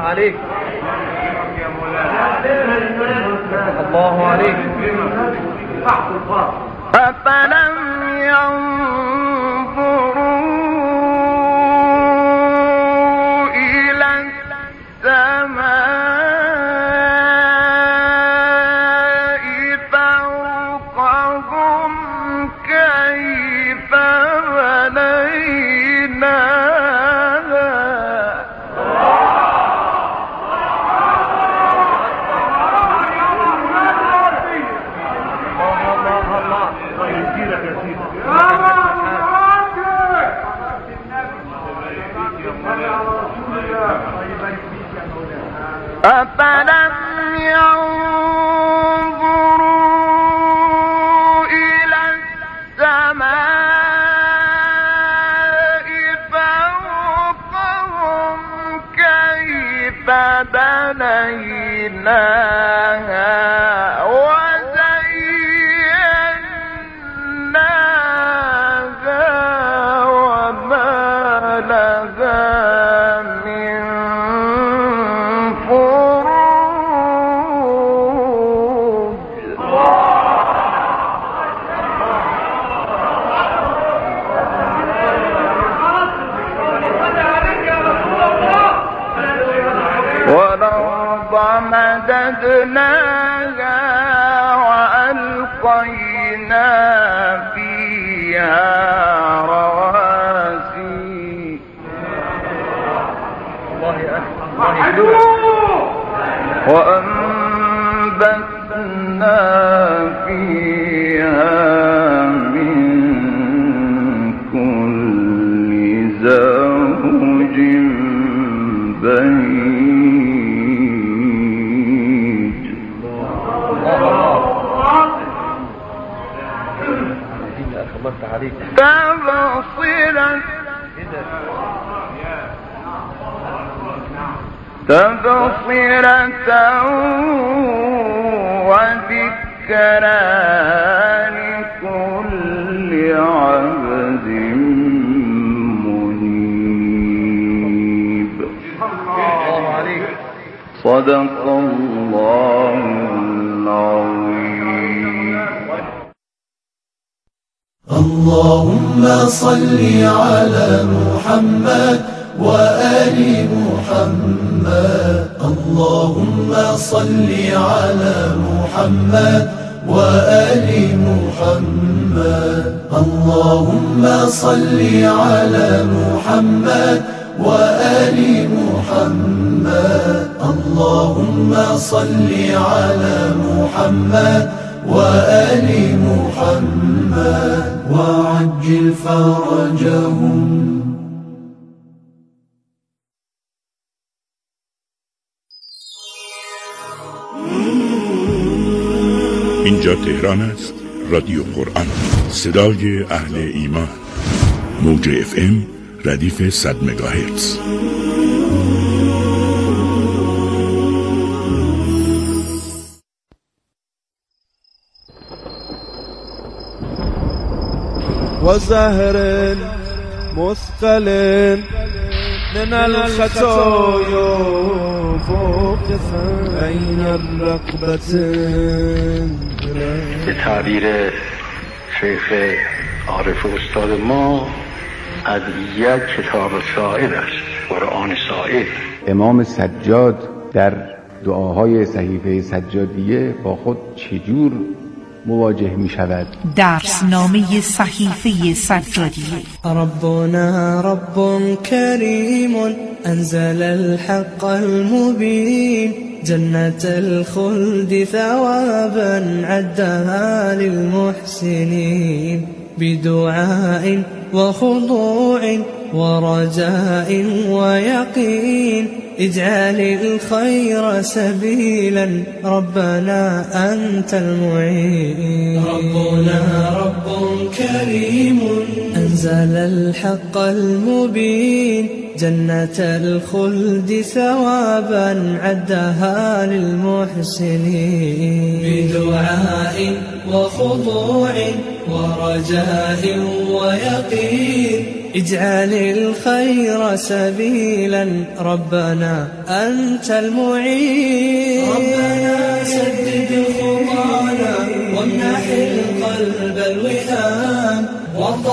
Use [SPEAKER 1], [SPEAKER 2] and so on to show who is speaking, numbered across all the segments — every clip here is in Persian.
[SPEAKER 1] عليك. الله عليك.
[SPEAKER 2] أفلم ينظروا إلى السماء فوقهم كيف بنيناها أفلم ينظروا إلى السماء فوقهم كيف بنيناها وزيناها وما لها من والأرض مددناها وألقينا فيها رواسي وأنبتنا فيها من كل زوج بهيج تبصرة وذكرى لكل عبد منيب. صدق الله العظيم.
[SPEAKER 3] اللهم صل على محمد وآل محمد. اللهم صل على محمد وآل محمد. اللهم صل على محمد وآل محمد. اللهم صل على محمد وآل محمد وعجل فرجهم.
[SPEAKER 4] اینجا تهران است. رادیو قرآن، صدای اهل ایمان. موج FM ردیف 100 مگاهرتز.
[SPEAKER 5] وزهر مثقل من الخطايا فوق بين الرقبتين.
[SPEAKER 6] به تعبیر شیخ عارف استاد ما از یک کتاب سائل است، قرآن سائل.
[SPEAKER 7] امام سجاد در دعاهای صحیفه سجادیه با خود چجور مواجه می شود؟
[SPEAKER 8] درسنامه صحیفه سجادیه.
[SPEAKER 9] ربنا رب کریم انزل الحق المبین جنة الخلد ثوابا عدها للمحسنين بدعاء وخضوع ورجاء ويقين اجعل الخير سبيلا ربنا أنت المعين. ربنا رب كريم أنزل الحق المبين جنة الخلد ثوابا عدها للمحسنين بدعاء وخضوع ورجاء ويقين اجعل الخير سبيلا ربنا أنت المعين ربنا سدد الخطانا وامنح القلب الوئام وارض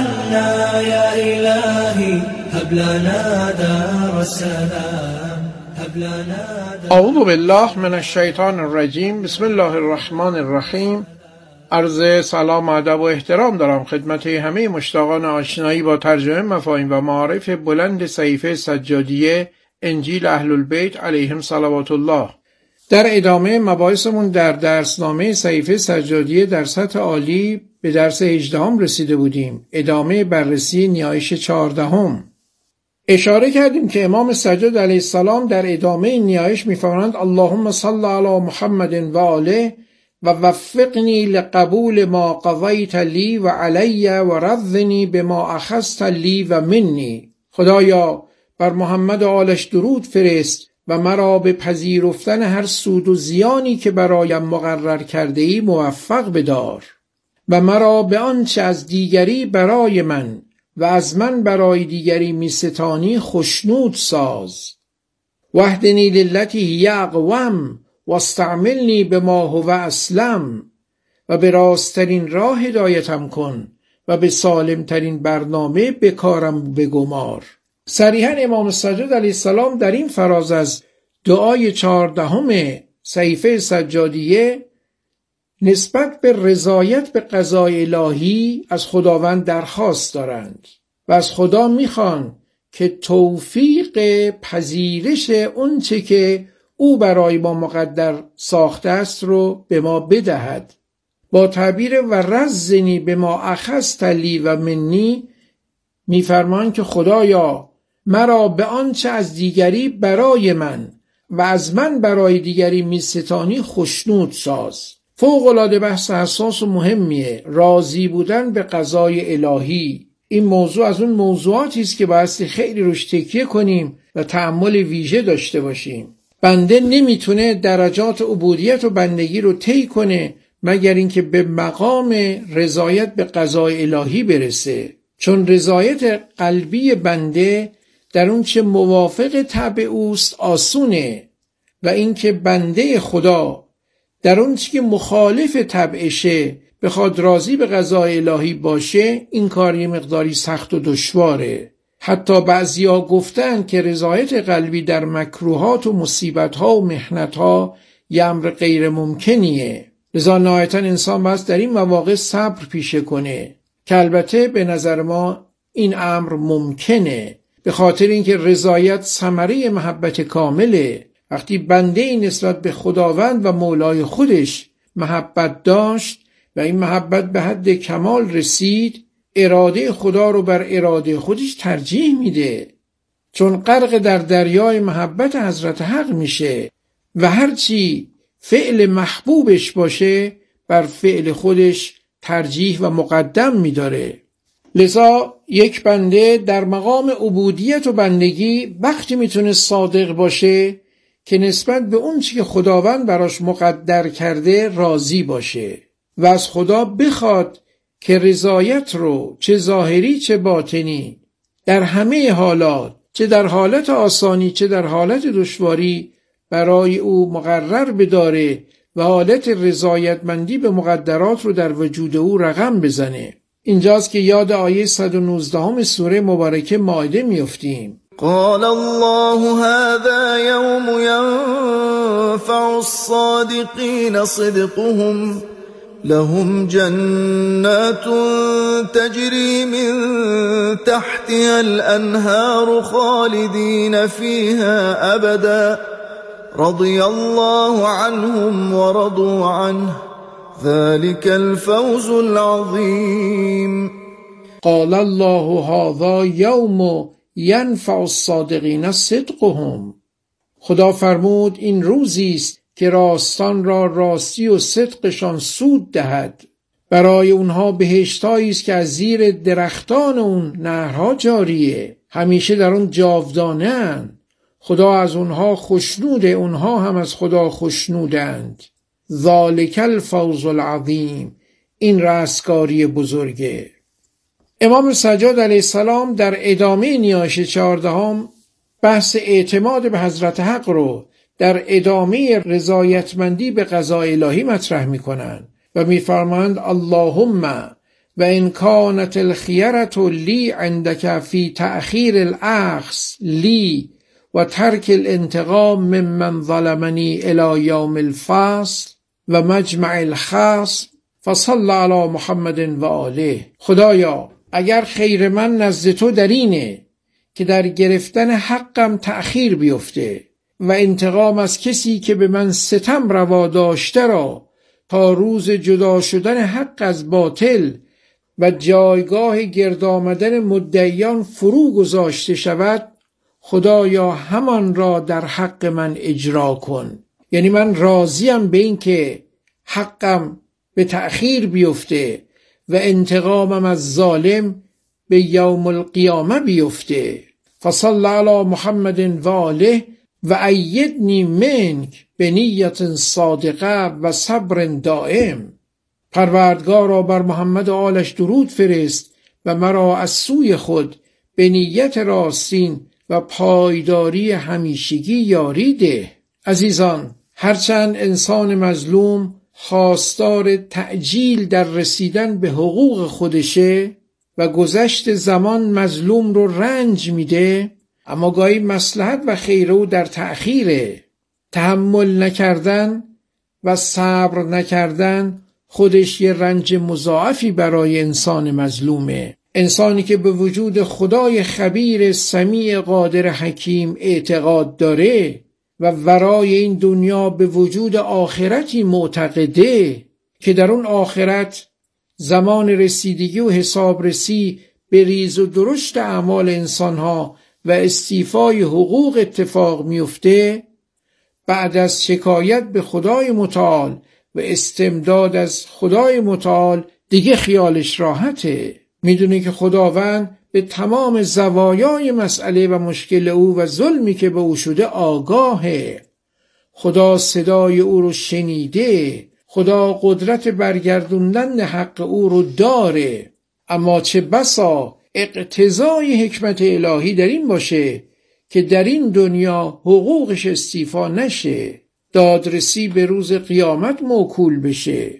[SPEAKER 9] عنا يا إلهي هب لنا دار السلام هب لنا دار.
[SPEAKER 10] اعوذ بالله من الشیطان الرجیم. بسم الله الرحمن الرحیم. عرض سلام و ادب و احترام دارم خدمت همه مشتاقان آشنایی با ترجمه مفاهیم و معارف بلند صحیفه سجادیه انجیل اهل البیت علیهم صلوات الله. در ادامه مباحثمون در درسنامه صحیفه سجادیه در سطح عالی به درس 18 رسیده بودیم. ادامه بررسی نیایش 14. اشاره کردیم که امام سجاد علیه السلام در ادامه نیایش می‌فرمایند اللهم صل علی محمد و آله و وفقنی لقبول ما قضیت لی و علی و رضنی بما اخذت لی و منی. خدایا بر محمد و آلش درود فرست و مرا به پذیرفتن هر سود و زیانی که برایم مقرر کرده ای موفق بدار و مرا به آنچه از دیگری برای من و از من برای دیگری میستانی خشنود ساز. وحدنی للتی هی اقوم واستعملنی بما هو اسلم و به راستترین راه هدایتم کن و به سالمترین برنامه بکارم بگمار. صریحاً امام سجاد علیه السلام در این فراز از دعای 14 صحیفه سجادیه نسبت به رضایت به قضای الهی از خداوند درخواست دارند و از خدا میخوان که توفیق پذیرش اونچه که او برای ما مقدر ساخته است رو به ما بدهد. با تعبیر و رزنی به ما اخذت لی و منی میفرمان که خدایا مرا به آنچه از دیگری برای من و از من برای دیگری میستانی خشنود ساز. فوق‌العاده بحث حساس و مهمیه راضی بودن به قضای الهی. این موضوع از اون موضوعاتی است که بایستی خیلی روش تکیه کنیم و تأمل ویژه داشته باشیم. بنده نمیتونه درجات عبودیت و بندگی رو طی کنه مگر اینکه به مقام رضایت به قضای الهی برسه، چون رضایت قلبی بنده در اون چه موافق طبع اوست آسونه و اینکه بنده خدا در اون چه که مخالف طبعشه بخواد راضی به قضای الهی باشه این کار یه مقداری سخت و دشواره. حتی بعضیا گفتن که رضایت قلبی در مکروهات و مصیبت‌ها و محنت‌ها یه امر غیر ممکنیه. لذا نهایتاً انسان باید در این مواقع صبر پیشه کنه که البته به نظر ما این امر ممکنه، به خاطر اینکه رضایت ثمره محبت کامله. وقتی بنده نسبت به خداوند و مولای خودش محبت داشت و این محبت به حد کمال رسید، اراده خدا رو بر اراده خودش ترجیح میده، چون غرق در دریای محبت حضرت حق میشه و هرچی فعل محبوبش باشه بر فعل خودش ترجیح و مقدم میداره. لذا یک بنده در مقام عبودیت و بندگی وقتی میتونه صادق باشه که نسبت به اون چی که خداوند براش مقدر کرده راضی باشه و از خدا بخواد که رضایت رو چه ظاهری چه باطنی در همه حالات، چه در حالت آسانی چه در حالت دشواری برای او مقرر بداره و حالت رضایتمندی به مقدرات رو در وجود او رقم بزنه. اینجاست که یاد آیه 119 سوره مبارکه مائده میافتیم.
[SPEAKER 3] قال الله هذا يوم ينفع الصادقين صدقهم لهم جنات تجري من تحتها الأنهار خالدين فيها أبدا رضي الله عنهم ورضوا عنه ذلك الفوز العظيم.
[SPEAKER 10] قال الله هذا يوم ينفع الصادقين صدقهم. خدا فرمود این روزی است که راستان را راستی و صدقشان سود دهد. برای اونها بهشتایی است که از زیر درختان اون نهرها جاریه، همیشه در اون جاودانه‌اند. خدا از اونها خوشنوده، اونها هم از خدا خوشنودند. ذالک الفوز العظیم، این رستگاری بزرگه. امام سجاد علیه السلام در ادامه نیایش 14 بحث اعتماد به حضرت حق رو در ادامه رضایتمندی به قضای الهی مطرح میکنند و میفرمایند اللهم و ان کانت الخیرة لی عندک فی تأخیر الاخذ لی و ترک الانتقام ممن ظلمنی الی یوم الفصل و مجمع الخصم فصل علی محمد و آله. خدایا اگر خیر من نزد تو در اینه که در گرفتن حقم تأخیر بیفته و انتقام از کسی که به من ستم روا داشته را تا روز جدا شدن حق از باطل و جایگاه گرد آمدن مدعیان فرو گذاشته شود، خدایا همان را در حق من اجرا کن. یعنی من راضیم به این که حقم به تأخیر بیفته و انتقامم از ظالم به یوم القیامه بیفته. فصل علی محمد و آله و ایدنی منک به نیت صادقه و صبر دائم. پروردگارا بر محمد و آلش درود فرست و مرا از سوی خود به نیت راستین و پایداری همیشگی یاری ده. عزیزان، هرچند انسان مظلوم خواستار تعجیل در رسیدن به حقوق خودشه و گذشت زمان مظلوم رو رنج میده، اما گاهی مصلحت و خیر او در تأخیره. تحمل نکردن و صبر نکردن خودش یه رنج مضاعفی برای انسان مظلومه. انسانی که به وجود خدای خبیر سمیع قادر حکیم اعتقاد داره و ورای این دنیا به وجود آخرتی معتقده که در اون آخرت زمان رسیدگی و حسابرسی به ریز و درشت اعمال انسانها و استیفای حقوق اتفاق میفته، بعد از شکایت به خدای متعال و استمداد از خدای متعال دیگه خیالش راحته. میدونه که خداوند به تمام زوایای مسئله و مشکل او و ظلمی که به او شده آگاهه. خدا صدای او رو شنیده، خدا قدرت برگردوندن حق او رو داره. اما چه بسا اقتضای حکمت الهی در این باشه که در این دنیا حقوقش استیفا نشه، دادرسی به روز قیامت موکول بشه.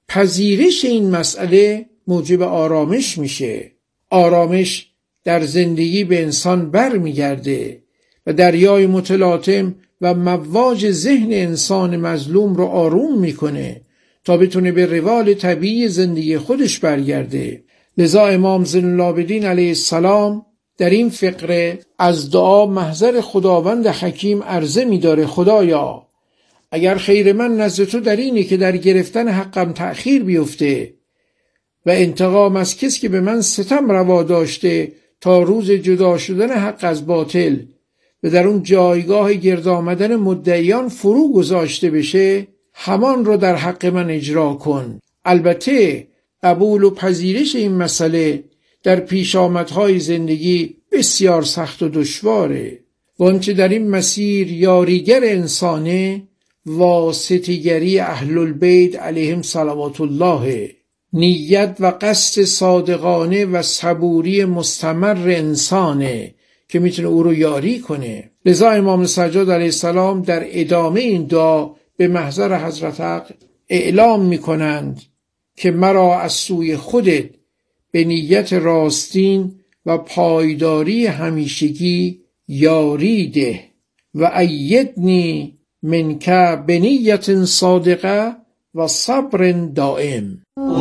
[SPEAKER 10] پذیرش این مسئله موجب آرامش میشه. آرامش در زندگی به انسان بر میگرده و دریای متلاطم و مواج ذهن انسان مظلوم رو آروم میکنه تا بتونه به روال طبیعی زندگی خودش برگرده. لذا امام زین العابدین علیه السلام در این فقره از دعا محضر خداوند حکیم عرضه می‌داره خدایا اگر خیر من نزد تو در اینه که در گرفتن حقم تأخیر بیفته و انتقام از کسی که به من ستم روا داشته تا روز جدا شدن حق از باطل و در اون جایگاه گرد آمدن مدعیان فرو گذاشته بشه، همان رو در حق من اجرا کن. البته قبول و پذیرش این مسئله در پیشامدهای زندگی بسیار سخت و دشواره و آنچه در این مسیر یاریگر انسانه واسطه‌گری اهل البیت علیهم صلوات الله، نیت و قصد صادقانه و صبوری مستمر انسانه که میتونه او رو یاری کنه. لذا امام سجاد علیه السلام در ادامه این دعا به محضر حضرت حق اعلام میکنند که مرا از سوی خودت به نیت راستین و پایداری همیشگی یاری ده و ایدنی منک به نیت صادقه و صبر دائم.
[SPEAKER 9] و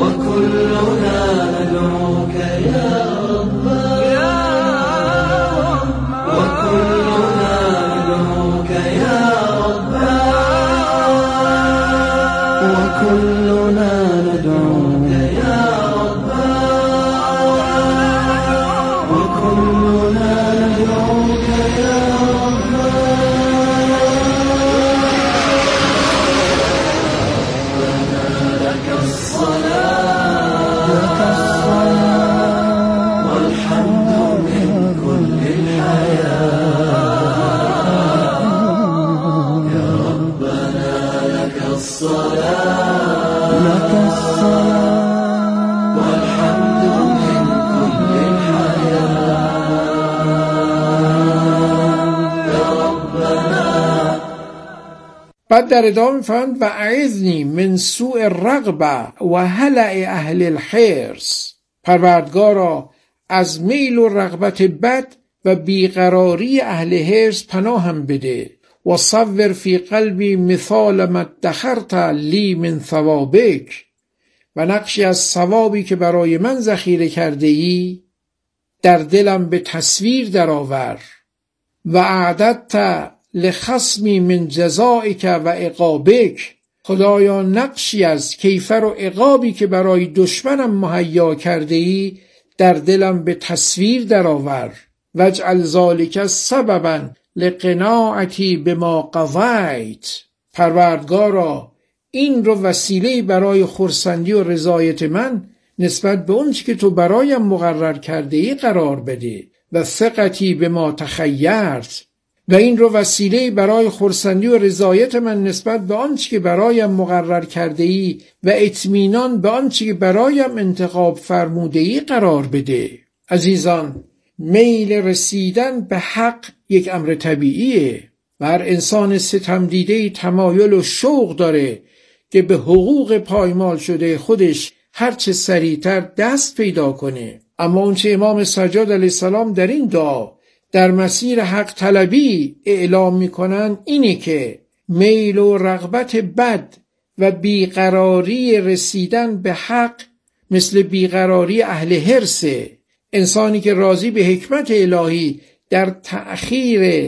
[SPEAKER 9] کلنا ندعوک یا رب و کلنا ندعوک یا رب و کلنا ندعوک یا رب و کلنا ندعوک یا رب.
[SPEAKER 10] بعد در ادامه می‌فرماید و اعذنی من سوء الرغبه و هلع اهل الحرص. پروردگارا از میل و رغبت بد و بیقراری اهل حرص پناهم بده. و صور فی قلبی مثال ما ادخرت لی من ثوابک، و نقشی از ثوابی که برای من ذخیره کرده ای در دلم به تصویر درآور. و اعددت لخصمی من جزائک و عقابک، خدایا نقشی از کیفر و عقابی که برای دشمنم مهیا کرده ای در دلم به تصویر درآور. واجعل ذلک سببا لقناعتی بما قضیت. پروردگارا این رو وسیله برای خرسندی و رضایت من نسبت به اون که تو برایم مقرر کرده ای قرار بده. و ثقتی بما تخیرت، و این رو وسیله برای خرسندی و رضایت من نسبت به آنچه که برایم مقرر کرده ای و اطمینان به آنچه که برایم انتخاب فرموده ای قرار بده. عزیزان، میل رسیدن به حق یک امر طبیعیه و هر انسان ستم دیده تمایل و شوق داره که به حقوق پایمال شده خودش هرچه سریعتر دست پیدا کنه. اما اونچه امام سجاد علیه السلام در این دعا در مسیر حق طلبی اعلام میکنن اینه که میل و رغبت بد و بیقراری رسیدن به حق مثل بیقراری اهل حرصه. انسانی که راضی به حکمت الهی در تأخیر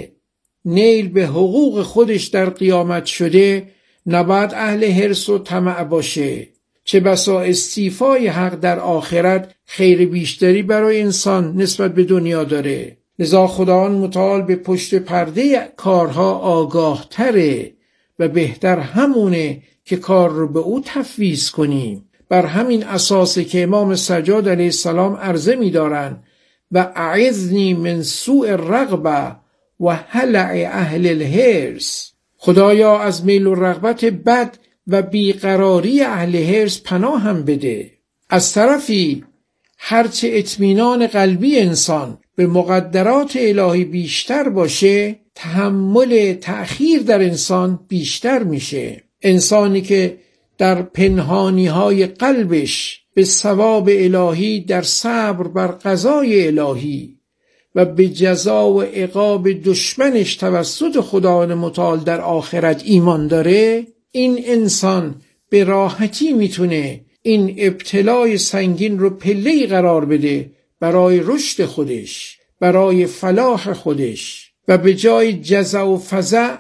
[SPEAKER 10] نیل به حقوق خودش در قیامت شده نباید اهل حرص و طمع باشه. چه بسا استیفای حق در آخرت خیر بیشتری برای انسان نسبت به دنیا داره. لذا خداوند متعال به پشت پرده کارها آگاه تره و بهتر همونه که کار رو به او تفویض کنیم. بر همین اساسه که امام سجاد علیه السلام عرضه می دارن و اعذنی من سوء الرغبه و هلع اهل الحرص. خدایا از میل و رغبت بد و بیقراری اهل حرص پناهم بده. از طرفی هرچه اطمینان قلبی انسان به مقدرات الهی بیشتر باشه، تحمل تأخیر در انسان بیشتر میشه. انسانی که در پنهانی‌های قلبش به ثواب الهی در صبر بر قضای الهی و به جزا و عقاب دشمنش توسط خداوند متعال در آخرت ایمان داره، این انسان به راحتی میتونه این ابتلای سنگین رو پله‌ای قرار بده برای رشد خودش، برای فلاح خودش، و به جای جزع و فزع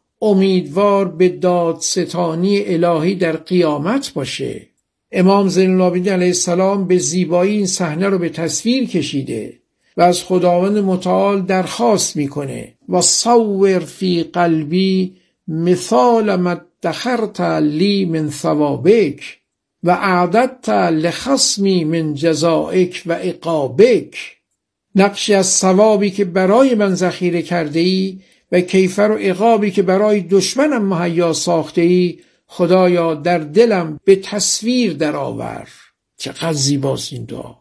[SPEAKER 10] امیدوار به دادستانی الهی در قیامت باشه. امام زین العابدین علیه السلام به زیبایی این صحنه رو به تصویر کشیده و از خداوند متعال درخواست میکنه و صور فی قلبی مثال ما ادخرت لی من ثوابک و اعددت لخصمی من جزائک و عقابک. نقشی از ثوابی که برای من ذخیره کرده ای و کیفر و عقابی که برای دشمنم مهیا ساخته ای خدایا در دلم به تصویر درآور. چقدر زیباست این دعا.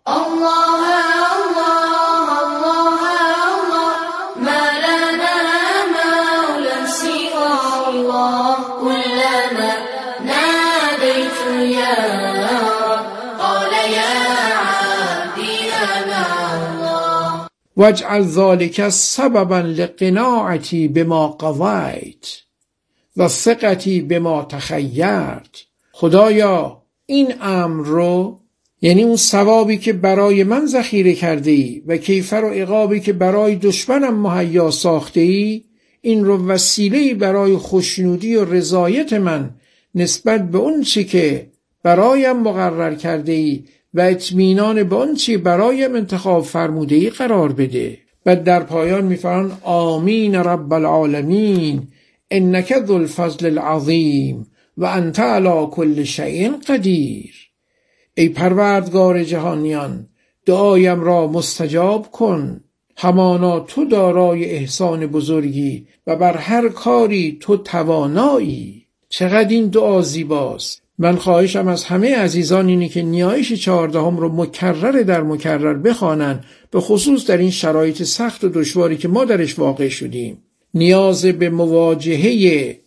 [SPEAKER 10] واجعل ذلك سببا لقناعتی بما قضیت و ثقتی بما تخیرت. خدایا این امر رو، یعنی اون ثوابی که برای من ذخیره کرده ای و کیفر و عقابی که برای دشمنم مهیا ساخته ای، این رو وسیله‌ای برای خوشنودی و رضایت من نسبت به اون چی که برایم مقرر کرده ای و اطمینان به اون چی برایم انتخاب فرموده ای قرار بده. و در پایان میفرمان آمین رب العالمین انک ذو الفضل العظیم و انت علی کل شیء قدیر. ای پروردگار جهانیان، دعایم را مستجاب کن. همانا تو دارای احسان بزرگی و بر هر کاری تو توانایی. چقدر این دعا زیباست. من خواهشم از همه عزیزان اینه که نیایش 14 رو مکرر در مکرر بخوانن، به خصوص در این شرایط سخت و دشواری که ما درش واقع شدیم. نیاز به مواجهه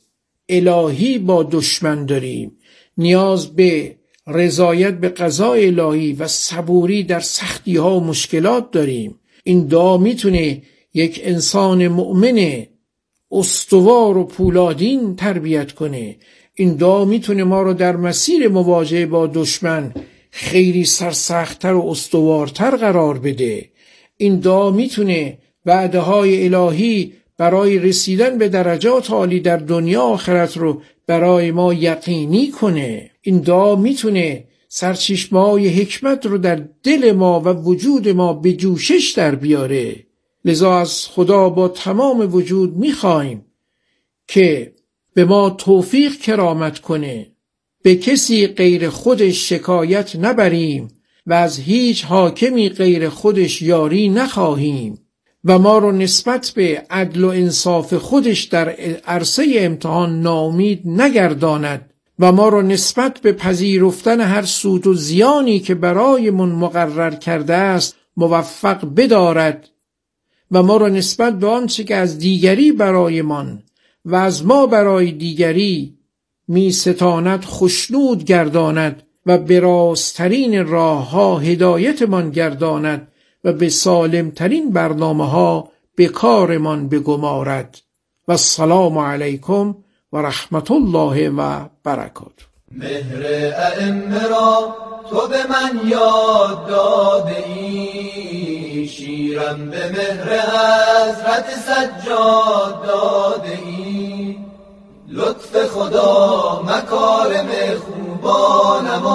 [SPEAKER 10] الهی با دشمن داریم، نیاز به رضایت به قضای الهی و صبوری در سختی ها و مشکلات داریم. این دعا میتونه یک انسان مؤمن استوار و پولادین تربیت کنه. این دعا میتونه ما رو در مسیر مواجهه با دشمن خیلی سرسخت‌تر و استوارتر قرار بده. این دعا میتونه وعده‌های الهی برای رسیدن به درجات عالی در دنیا آخرت رو برای ما یقینی کنه. این دعا میتونه سرچشمه‌های حکمت رو در دل ما و وجود ما به جوشش در بیاره. لذا از خدا با تمام وجود میخوایم که به ما توفیق کرامت کنه، به کسی غیر خودش شکایت نبریم و از هیچ حاکمی غیر خودش یاری نخواهیم و ما رو نسبت به عدل و انصاف خودش در عرصه امتحان ناامید نگرداند و ما رو نسبت به پذیرفتن هر سود و زیانی که برایمون مقرر کرده است موفق بدارد و ما را نسبت به آنچه که از دیگری برایمان و از ما برای دیگری می ستاند خوشنود گرداند و به راسترین راه ها هدایتمان گرداند و به سالمترین برنامه ها به کارمان بگمارد. و السلام علیکم و رحمت الله و برکاته.
[SPEAKER 9] مهر ائمه را تو به من یاد داده ای، شیرم به مهر حضرت سجاد داده ای. لطف خدا مکارم خوبانم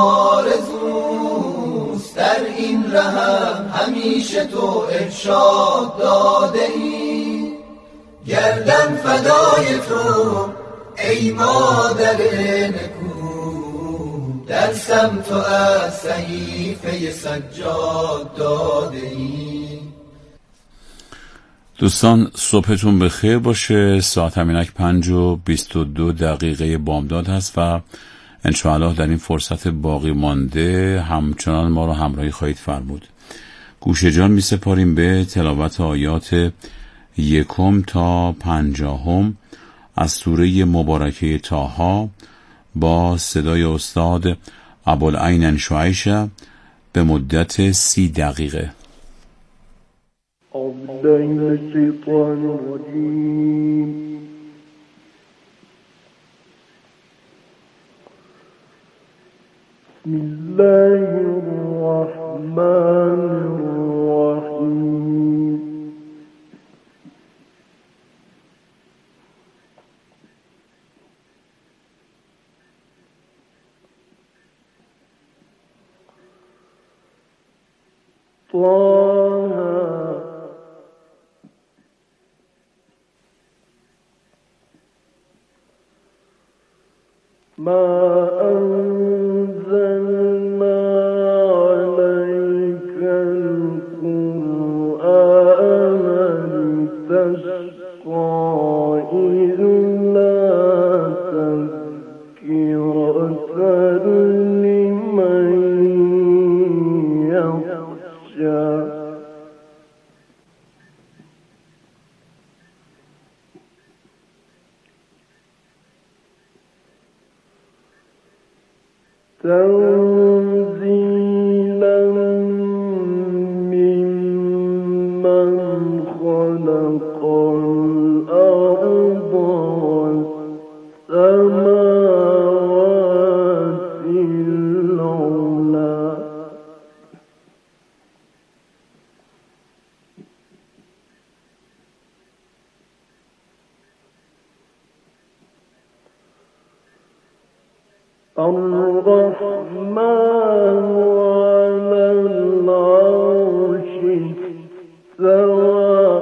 [SPEAKER 9] آرزوست، در این رهم همیشه تو ارشاد داده ای. گردن فدای تو ای مادر نکو، درسم تو از صحیفه سجاد داده ای.
[SPEAKER 11] دوستان صبحتون بخیر باشه. ساعت همینک 5:22 بامداد هست و انشاءالله در این فرصت باقی مانده همچنان ما رو همراهی خواهید فرمود. گوش جان می سپاریم به تلاوت آیات 1 تا 50 از سوره مبارکه طه با صدای استاد ابوالعین شعیشه به مدت 30 دقیقه.
[SPEAKER 12] أعوذ بالله من الشيطان الرجيم. بسم الله الرحمن الرحيم. ما أنزلنا عليك القرآن لتشقى إلا تذكرة لمن يخشى. تنزيلا ممن خلق الأرض والسماوات العلى. الرحمن على العرش استوى.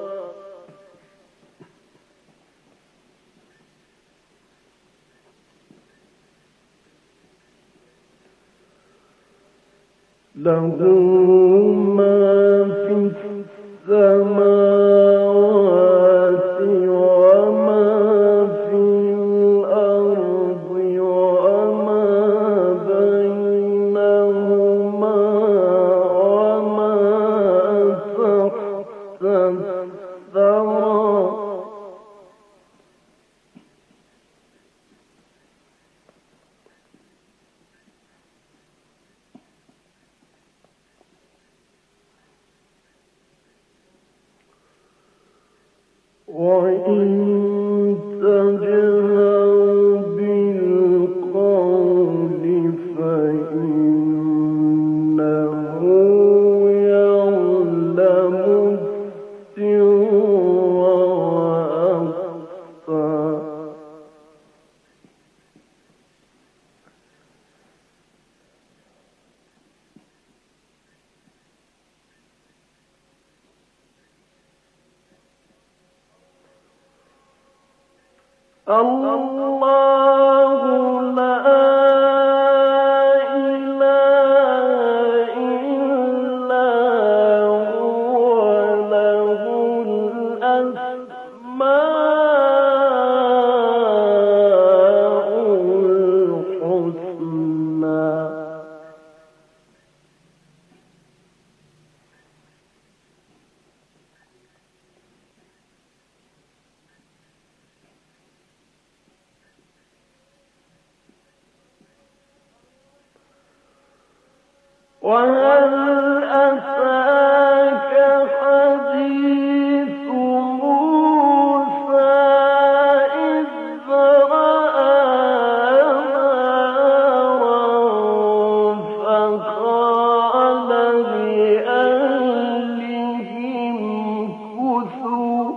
[SPEAKER 12] له ما في السماوات وما في الأرض وما بينهما وما تحت الثرى. وهل أتاك حديث موسى إذ رأى نارا فقال لأهلهم كثوا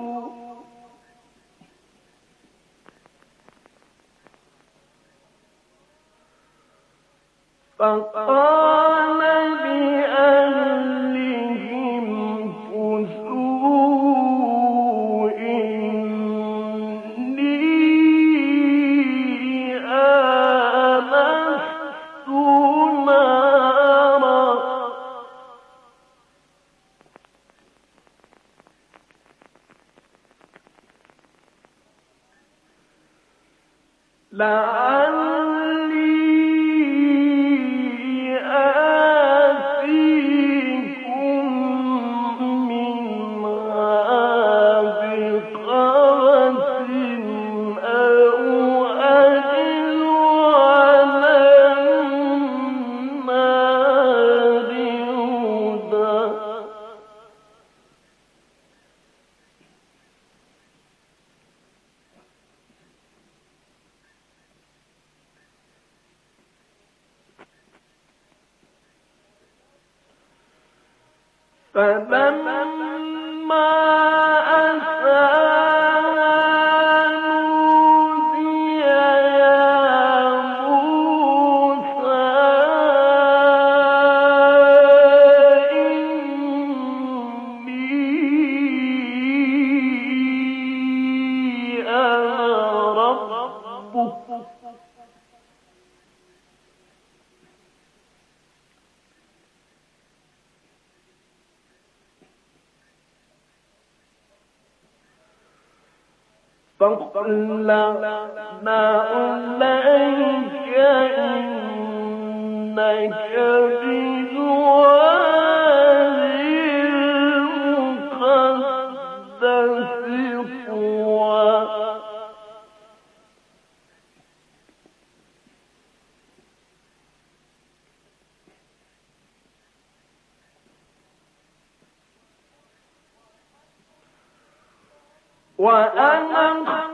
[SPEAKER 12] فلما أتاها نودي يا موسى إني أنا ربك فاطلعنا إليك إنك بالوادي المقدس طوى وأنا